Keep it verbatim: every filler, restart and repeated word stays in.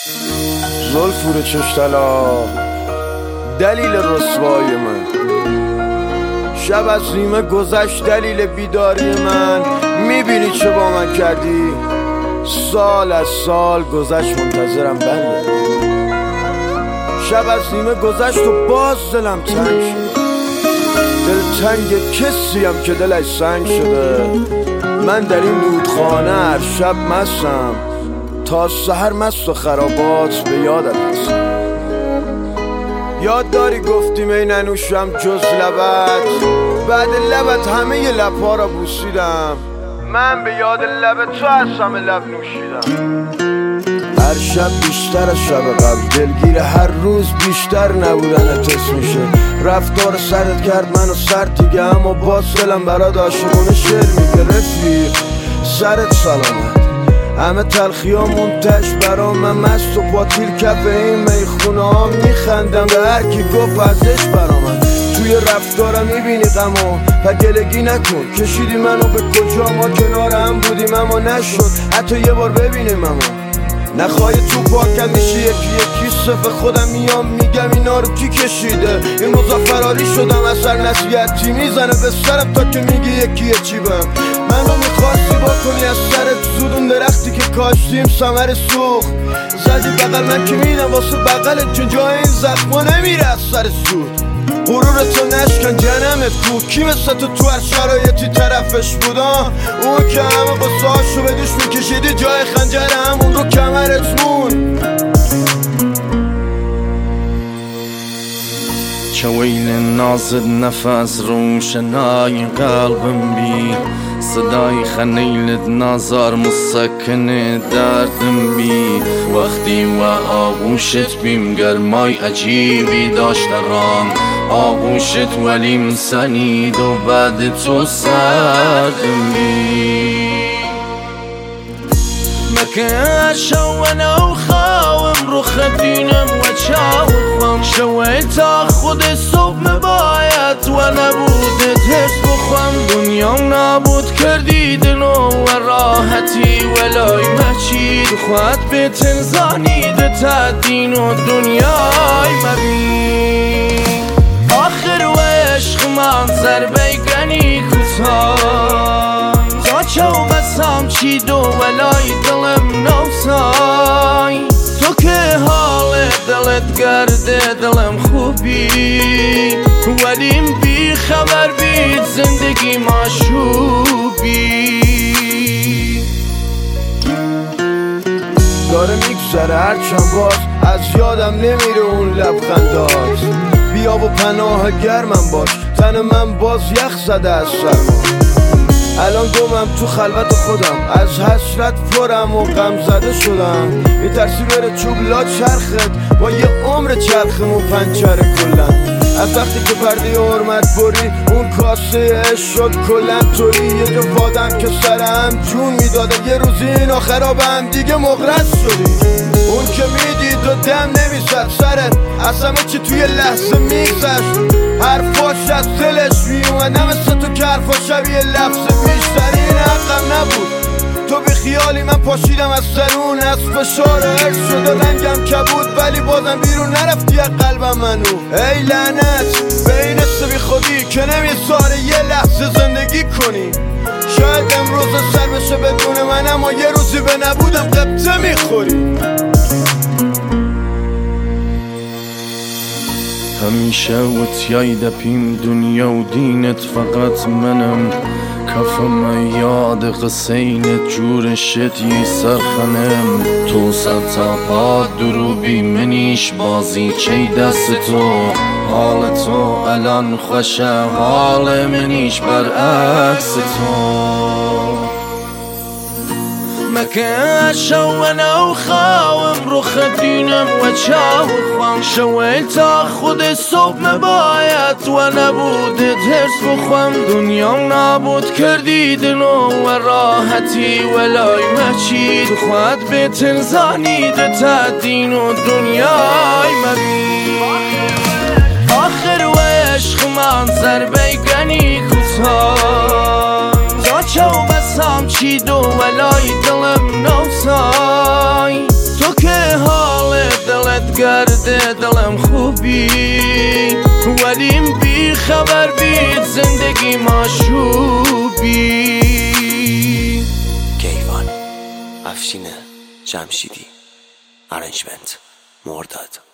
زلفور چشتلا دلیل رسوای من، شب از نیمه گذشت دلیل بیداری من. میبینی چه با من کردی؟ سال از سال گذشت منتظرم برگردی. شب از نیمه گذشت و باز دلم تنگ شد. دل تنگ کسیم که دلش سنگ شده. من در این دودخانه هر شب مستم، تا سحر مست و خرابات به یادت هستم. یاد داری گفتیم ای ننوشم جز لبت، بعد لبت همه لبها را بوسیدم. من به یاد لب تو از همه لب نوشیدم. هر شب بیشتر از شب قبل، دلگیر هر روز بیشتر نبودن تست میشه. رفتار سرت کرد منو سرد دیگه، اما باز دلم برات عاشقونه شعر میگه. رفیق سرت سلامت، همه تلخی ها منتش برام. من مست و باطیل کف این میخونه ها میخندم به هر کی گفت ازش برامد. توی رفتارم میبینی غمو و گلگی نکن. کشیدی منو به کجا، ما کنار هم بودیم اما نشد حتی یه بار ببینیم. اما نخواهی تو پاکم میشه یکی یکی صفه خودم میام میگم اینا رو کی کشیده. این روزا فراری شدم اثر نصیحتی میزنه به سرم تا که میگی یکی چی بم. منو میخواستی بکنی از سرت زود، اون درختی که کاشتیم ثمر سوخت. زدی بغل من که میدم واسه بغلت، چون جای این زخما نمیره از سر سود. غرورتو نشکن جنمت کو، کی مثل تو تو هر شرایطی طرفش بودم. اون که همه قصه هاشو به دوش میکشیدی، جای خنجر همون رو کمرت مون. چویل نازد نفس روشنای قلبم بی، صدای خنیلت نازار مسکن دردم بی. وقتی و آغوشت بیم گرمای عجیبی داشت رام، آغوشت ولی مسنید و بعد تو سردم بی. مكان شوانا وخاوم رخدينم وتشاوخهم، شويت تاخذ الصوب مبايات وانا بودت هس بخوام. دنيا نابود كردي دنو وراحتي ولاي ماشي دخوات بيتن زاني دتادين ودنياي مبين. آخر وعشق منظر بيقني كتاي، تا بسام چی دو ولای دلم نوسای. تو که حال دلت گرده دلم خوبی، ولیم بی خبر بید زندگی مشوبی. داره میگذره هرچند باز از یادم نمیره اون لبخندات. بیا و پناه گرمم باش، تن من باز یخ زده از سرما. الان گمم تو خلوت خودم، از حسرت پرم و غم زده شدم. میترسی بره چوب لا چرخت، با یه عمر چرخمون پنچره کلن. از وقتی که پرده حرمت بری، اون کاسه عشق شد کلن توی. یه جا وادم که سرم جون میداده، یه روزی اینا خراب هم دیگه مغرض شدی. اون که میدید و دم نمیزد سرت، از همه چی توی لحظه میگذشت. حرفاش از دلش میومد، مثل تو که حرفا شبیه لفظ بیشتر. این حقم نبود، تو بی خیالی من پاشیدم از سرون. از فشار عرض شده رنگم کبود، ولی بازم بیرون نرفتی از قلبم منو. ای لعنت به این حس بی خودی که نمیذاره یه لحظه زندگی کنی. شاید امروز سر بشه بدون من، اما یه روزی به نبودم قبطه میخوری. همیشه وتیای دپیم دنیا و دینت فقط منم. کفم یاد قصینت جور شدی سرخنم. تو سر تا پا دروبی منیش بازی چی دست تو. حال تو الان خوشه، حال منیش برعکس تو. مكان شوانا وخاوم رخدينم وتشاوخهم، شويت تاخذ الصوب مبايات وانا بودت هرس بخوام. دنيا نابود كردي دنو وراحتي ولاي ماشي دخوات بيتن زاني دتادين ودنياي مبين. آخر وعشق منظر بيقني كتاي، تا بسام چی دو ولای دلم نوسای. تو که حال کرده دلم خوبی، ولیم بی خبر بید زندگی مشوبی. کیوان افشین جمشیدی، ارنجمنت مرداد.